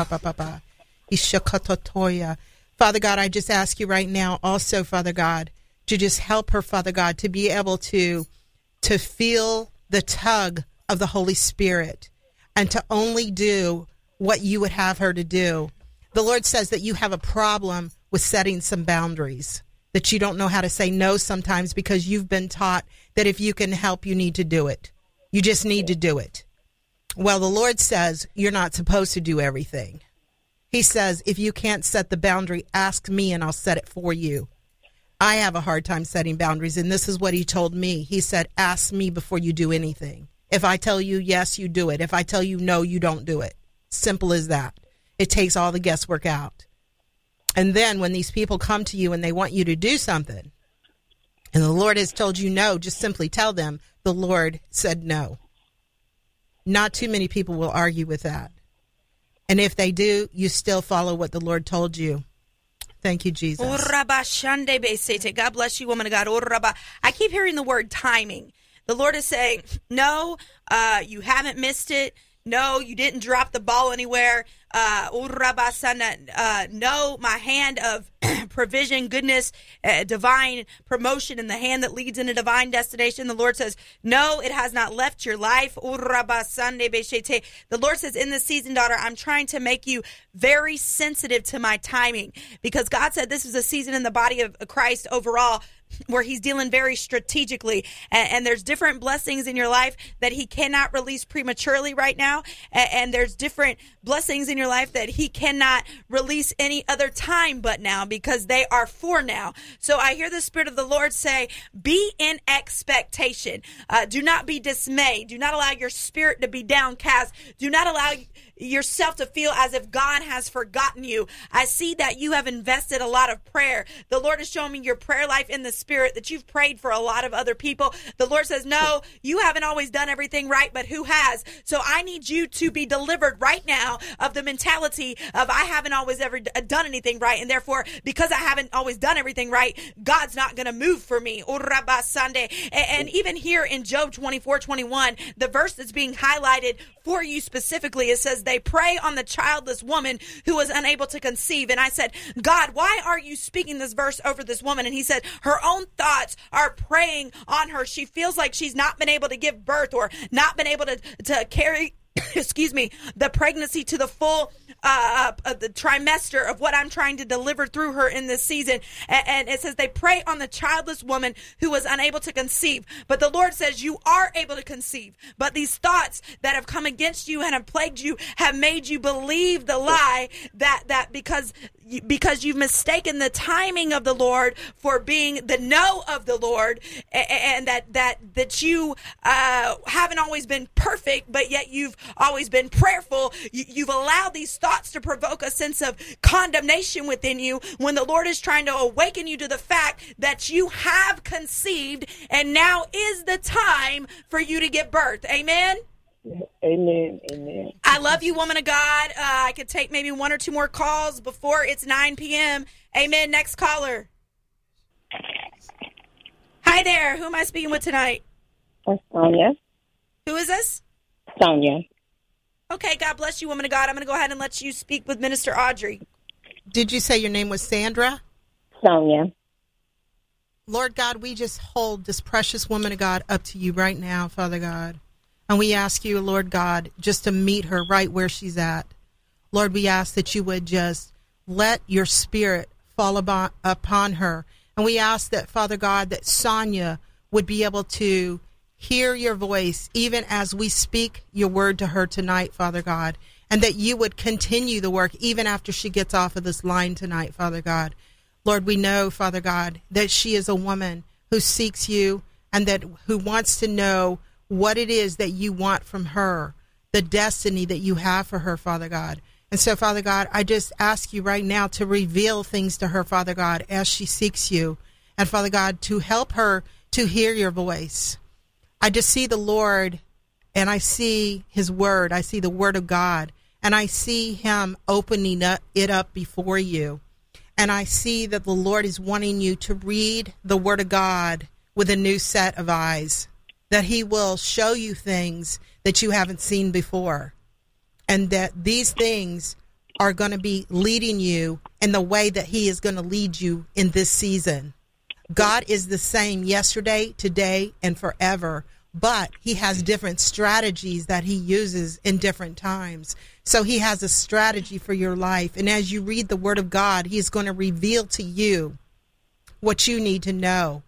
God, I just ask you right now also, Father God, to just help her, Father God, to be able to, to feel the tug of the Holy Spirit and to only do what you would have her to do. The Lord says that you have a problem with setting some boundaries, that you don't know how to say no sometimes because you've been taught that if you can help, you need to do it. You just need to do it. Well, the Lord says you're not supposed to do everything. He says, if you can't set the boundary, ask me and I'll set it for you. I have a hard time setting boundaries, and this is what He told me. He said, ask me before you do anything. If I tell you yes, you do it. If I tell you no, you don't do it. Simple as that. It takes all the guesswork out. And then when these people come to you and they want you to do something, and the Lord has told you no, just simply tell them the Lord said no. Not too many people will argue with that. And if they do, you still follow what the Lord told you. Thank you, Jesus. God bless you, woman of God. I keep hearing the word timing. The Lord is saying, no, uh, you haven't missed it. No, you didn't drop the ball anywhere. Uh, uh, no, my hand of provision, goodness, uh, divine promotion in the hand that leads in a divine destination. The Lord says, no, it has not left your life. The Lord says, in this season, daughter, I'm trying to make you very sensitive to my timing, because God said this is a season in the body of Christ overall where he's dealing very strategically, and, and there's different blessings in your life that he cannot release prematurely right now, and, and there's different blessings in your life that he cannot release any other time but now, because they are for now. So I hear the Spirit of the Lord say, be in expectation. Uh, do not be dismayed. Do not allow your spirit to be downcast. Do not allow yourself to feel as if God has forgotten you. I see that you have invested a lot of prayer. The Lord is showing me your prayer life in the Spirit, that you've prayed for a lot of other people. The Lord says, no, you haven't always done everything right, but who has? So I need you to be delivered right now of the mentality of I haven't always ever d- done anything right, and therefore, because I haven't always done everything right, God's not going to move for me. And, and even here in Job twenty-four twenty-one, the verse that's being highlighted for you specifically, it says, they prey on the childless woman who was unable to conceive. And I said, God, why are you speaking this verse over this woman? And he said, her own thoughts are preying on her. She feels like she's not been able to give birth, or not been able to, to carry excuse me, the pregnancy to the full uh, uh, the trimester of what I'm trying to deliver through her in this season. And, and it says they prey on the childless woman who was unable to conceive. But the Lord says you are able to conceive. But these thoughts that have come against you and have plagued you have made you believe the lie that, that because because you've mistaken the timing of the Lord for being the no of the Lord, and that that that you uh, haven't always been perfect, but yet you've always been prayerful. You've allowed these thoughts to provoke a sense of condemnation within you, when the Lord is trying to awaken you to the fact that you have conceived, and now is the time for you to give birth. Amen? Amen. Amen. I love you, woman of God. Uh, I could take maybe one or two more calls before it's nine p.m. Amen. Next caller. Hi there. Who am I speaking with tonight? That's Sonia. Who is this? Sonia. Okay. God bless you, woman of God. I'm going to go ahead and let you speak with Minister Audrey. Did you say your name was Sandra? Sonia. Lord God, we just hold this precious woman of God up to you right now, Father God. And we ask you, Lord God, just to meet her right where she's at. Lord, we ask that you would just let your spirit fall about, upon her. And we ask that, Father God, that Sonia would be able to hear your voice even as we speak your word to her tonight, Father God. And that you would continue the work even after she gets off of this line tonight, Father God. Lord, we know, Father God, that she is a woman who seeks you, and that who wants to know what it is that you want from her, the destiny that you have for her, Father God. And so, Father God, I just ask you right now to reveal things to her, Father God, as she seeks you. And, Father God, to help her to hear your voice. I just see the Lord, and I see his word. I see the word of God. And I see him opening it up before you. And I see that the Lord is wanting you to read the word of God with a new set of eyes, that he will show you things that you haven't seen before, and that these things are going to be leading you in the way that he is going to lead you in this season. God is the same yesterday, today, and forever, but he has different strategies that he uses in different times. So he has a strategy for your life, and as you read the word of God, he's going to reveal to you what you need to know.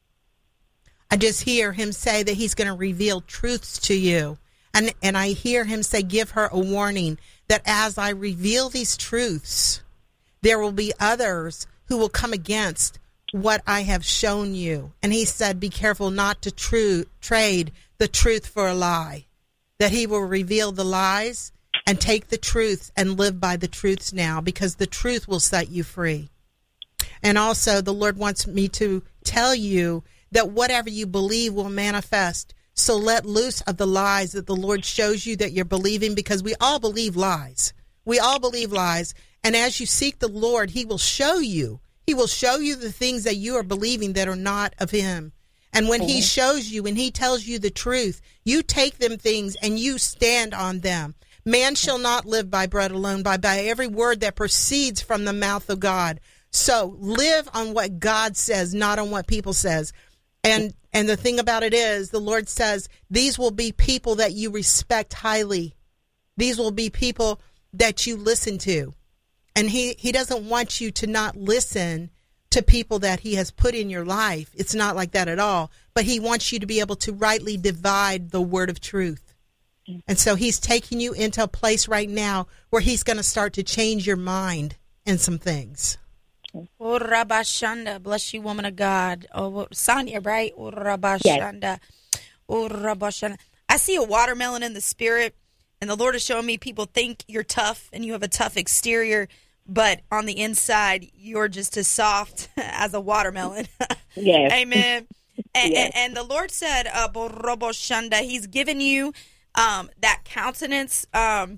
I just hear him say that he's going to reveal truths to you. And and I hear him say, give her a warning that as I reveal these truths, there will be others who will come against what I have shown you. And he said, be careful not to tru- trade the truth for a lie, that he will reveal the lies and take the truths and live by the truths now, because the truth will set you free. And also the Lord wants me to tell you that whatever you believe will manifest. So let loose of the lies that the Lord shows you that you're believing, because we all believe lies. We all believe lies. And as you seek the Lord, he will show you. He will show you the things that you are believing that are not of him. And when Mm-hmm. he shows you, when he tells you the truth, you take them things and you stand on them. Man shall not live by bread alone, but by every word that proceeds from the mouth of God. So live on what God says, not on what people says. And and the thing about it is, the Lord says, these will be people that you respect highly. These will be people that you listen to. And he, he doesn't want you to not listen to people that he has put in your life. It's not like that at all. But he wants you to be able to rightly divide the word of truth. And so he's taking you into a place right now where he's going to start to change your mind in some things. Oh, Rabashanda, bless you, woman of God. Oh, Sonia, right? Oh, Rabashanda. Oh, Rabashanda. I see a watermelon in the spirit, and the Lord is showing me people think you're tough and you have a tough exterior, but on the inside, you're just as soft as a watermelon. Yes. Amen. And, Yes. and, and the Lord said, uh, Boroboshanda, he's given you um, that countenance um,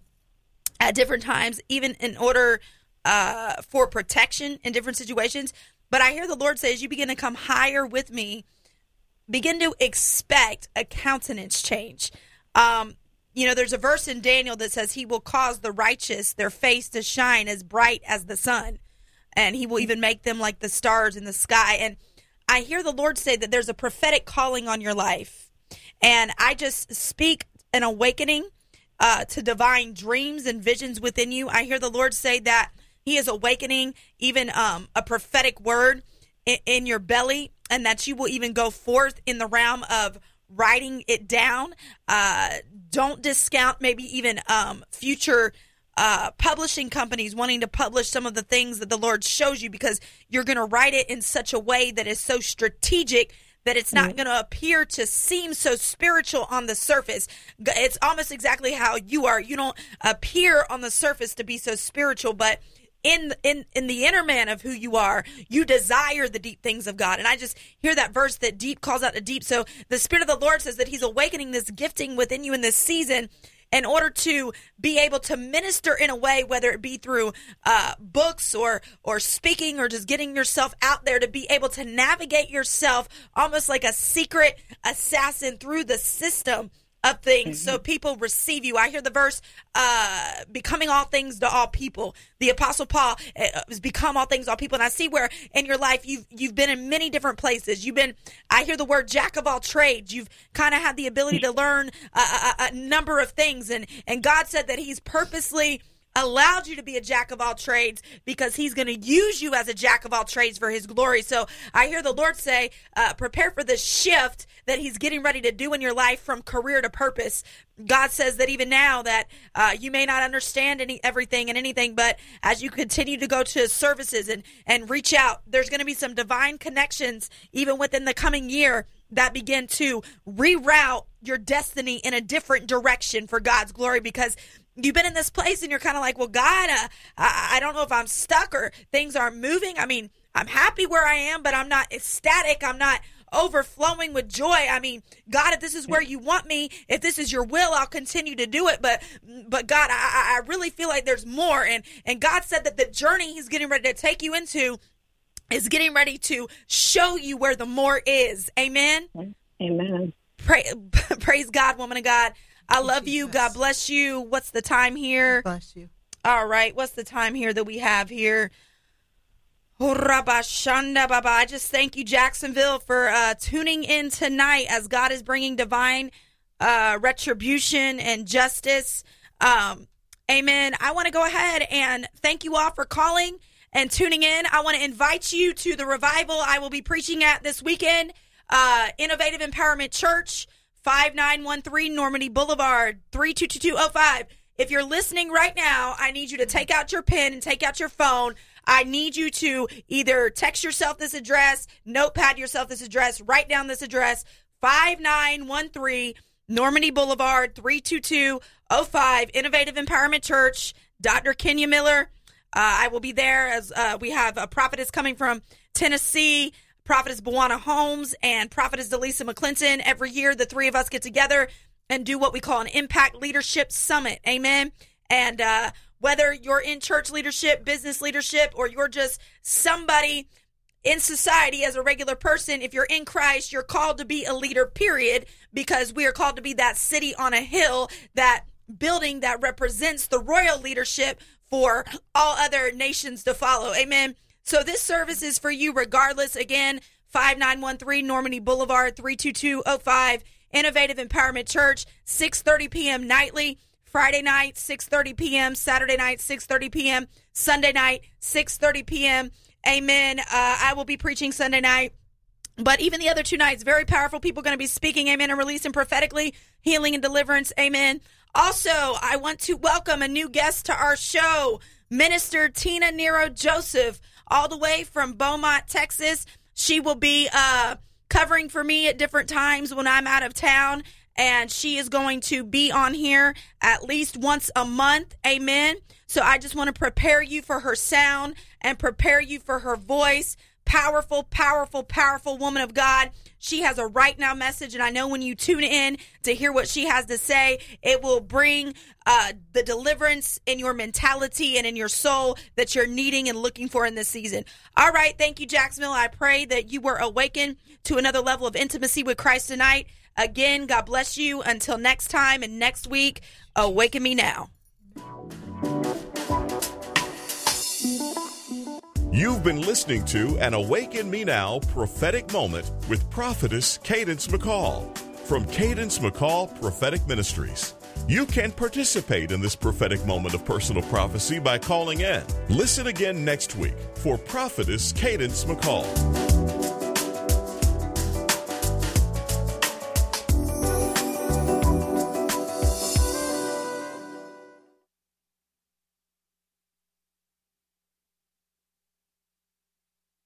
at different times, even in order uh, for protection in different situations. But I hear the Lord say, as you begin to come higher with me, begin to expect a countenance change. Um, you know, there's a verse in Daniel that says he will cause the righteous, their face to shine as bright as the sun. And he will even make them like the stars in the sky. And I hear the Lord say that there's a prophetic calling on your life. And I just speak an awakening uh, to divine dreams and visions within you. I hear the Lord say that he is awakening even um, a prophetic word in, in your belly, and that you will even go forth in the realm of writing it down. Uh, don't discount maybe even um, future uh, publishing companies wanting to publish some of the things that the Lord shows you, because you're going to write it in such a way that is so strategic that it's not going to appear to seem so spiritual on the surface. It's almost exactly how you are. You don't appear on the surface to be so spiritual, but in in in the inner man of who you are, you desire the deep things of God. And I just hear that verse that deep calls out to deep. So the Spirit of the Lord says that he's awakening this gifting within you in this season in order to be able to minister in a way, whether it be through uh, books or or speaking or just getting yourself out there, to be able to navigate yourself almost like a secret assassin through the system of things, mm-hmm. so people receive you. I hear the verse, uh, becoming all things to all people. The Apostle Paul uh, has become all things to all people. And I see where in your life you've you've been in many different places. You've been, I hear the word jack of all trades. You've kind of had the ability to learn a, a, a number of things. And, and God said that he's purposely allowed you to be a jack of all trades because he's going to use you as a jack of all trades for his glory. So I hear the Lord say, uh, prepare for the shift that he's getting ready to do in your life from career to purpose. God says that even now that uh, you may not understand any everything and anything, but as you continue to go to services and, and reach out, there's going to be some divine connections even within the coming year that begin to reroute your destiny in a different direction for God's glory, because you've been in this place and you're kind of like, well, God, uh, I, I don't know if I'm stuck or things aren't moving. I mean, I'm happy where I am, but I'm not ecstatic. I'm not overflowing with joy. I mean, God, if this is where you want me, if this is your will, I'll continue to do it. But, but God, I, I really feel like there's more. And, and God said that the journey he's getting ready to take you into is getting ready to show you where the more is. Amen. Amen. Pray, praise God, woman of God. I love you. God bless you. What's the time here? Bless you. All right. What's the time here that we have here? Rabashanda Baba. I just thank you, Jacksonville, for uh, tuning in tonight as God is bringing divine uh, retribution and justice. Um, amen. I want to go ahead and thank you all for calling and tuning in. I want to invite you to the revival I will be preaching at this weekend. Uh, Innovative Empowerment Church, five nine one three Normandy Boulevard, three two two two oh five. If you're listening right now, I need you to take out your pen and take out your phone. I need you to either text yourself this address, notepad yourself this address, write down this address, five nine one three Normandy Boulevard, three two two oh five, Innovative Empowerment Church, Doctor Kenya Miller. Uh, I will be there as uh, we have a prophetess coming from Tennessee, Prophetess Bawana Holmes, and Prophetess Delisa McClinton. Every year, the three of us get together and do what we call an Impact Leadership Summit. Amen. And uh, whether you're in church leadership, business leadership, or you're just somebody in society as a regular person, if you're in Christ, you're called to be a leader, period, because we are called to be that city on a hill, that building that represents the royal leadership for all other nations to follow. Amen. So this service is for you regardless. Again, five nine one three Normandy Boulevard, three two two oh five, Innovative Empowerment Church, six thirty p.m. nightly. Friday night, six thirty p.m. Saturday night, six thirty p.m. Sunday night, six thirty p.m. Amen. Uh, I will be preaching Sunday night. But even the other two nights, very powerful people going to be speaking, amen, and releasing prophetically, healing and deliverance, amen. Also, I want to welcome a new guest to our show, Minister Tina Nero Joseph, all the way from Beaumont, Texas. She will be uh, covering for me at different times when I'm out of town. And she is going to be on here at least once a month. Amen. So I just want to prepare you for her sound and prepare you for her voice. Powerful, powerful, powerful woman of God. She has a right now message. And I know when you tune in to hear what she has to say, it will bring uh, the deliverance in your mentality and in your soul that you're needing and looking for in this season. All right. Thank you, Jacksonville. I pray that you were awakened to another level of intimacy with Christ tonight. Again, God bless you. Until next time and next week, awaken me now. You've been listening to an Awaken Me Now prophetic moment with prophetess Cadence McCall from Cadence McCall Prophetic Ministries. You can participate in this prophetic moment of personal prophecy by calling in. Listen again next week for prophetess Cadence McCall.